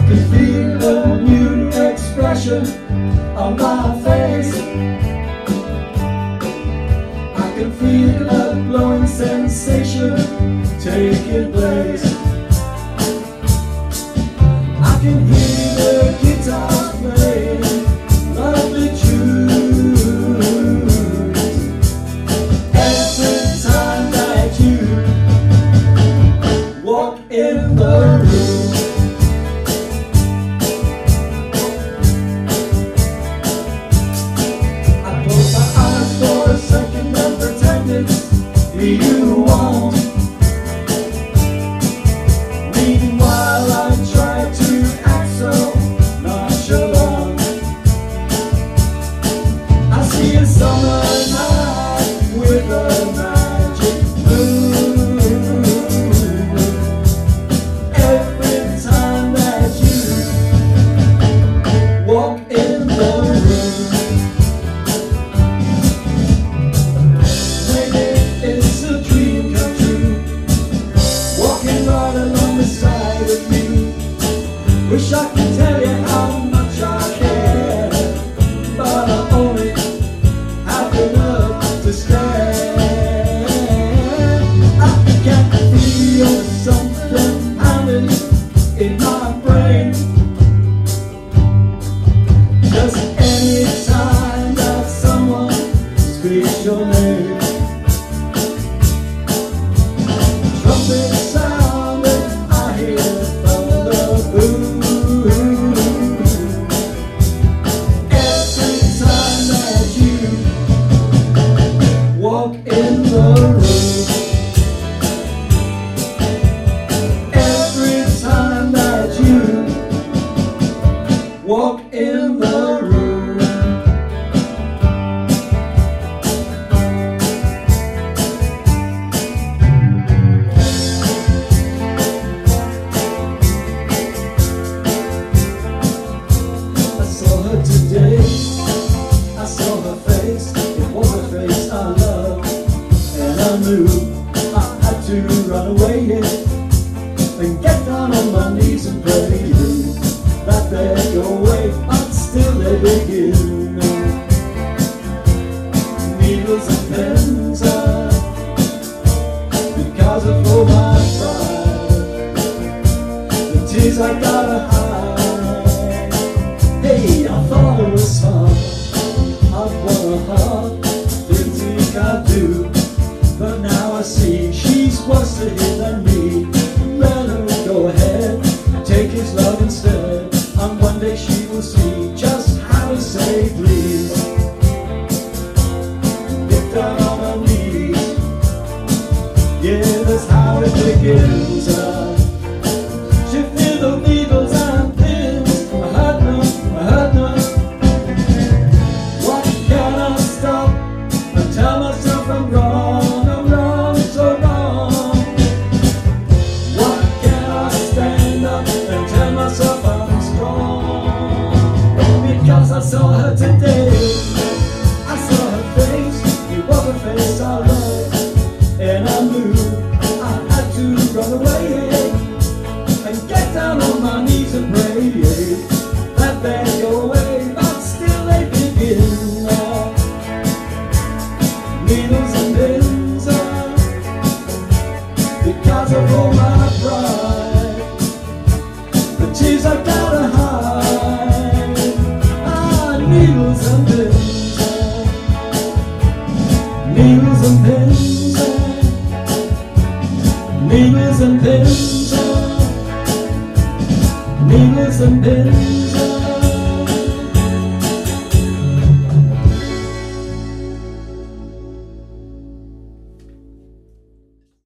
can feel a new expression on my face. I can feel a glowing sensation taking place. I can hear the guitar playing lovely tunes every time that you walk in the room. I close my eyes for a second and pretend it's you won't. Meanwhile I try to act so nonchalant. I see a summer night with a magic moon. Every time that you walk in the room, maybe it's a dream come true, walking right along the side of you. Wish I could tell you how much I care, but I only have enough to stand. I can feel something pounding in my brain, just any time that someone speaks your name. Trumpet sound and I hear thunder boom. Every time that you walk in the room, every time that you walk in the room. I saw her today, I saw her face. It was a face I loved, and I knew I had to run away and get down on my knees and pray that they'd go away, but still they begin. Needles and pens are because of all my pride, the tears I gotta hide. Hey, I thought it was fun, I'd won a heart, didn't think I'd do, but now I see she's worse to him than me. Better go ahead, take his love instead, and one day she will see just how to say please. Get down on her knees, yeah, that's how it begins. She feel the needles and pins, I heard none. What can I stop and tell myself I'm wrong, so wrong? What can I stand up and tell myself I'm strong? Because I saw her today, I saw her face, it was a face I loved, and I knew I had to run away and get down on my knees and pray that they'd go away, but still they begin. Needles and pins because of all my pride, the tears I gotta hide. Needles and pins, needles and pins, needles and pins, needles and pins.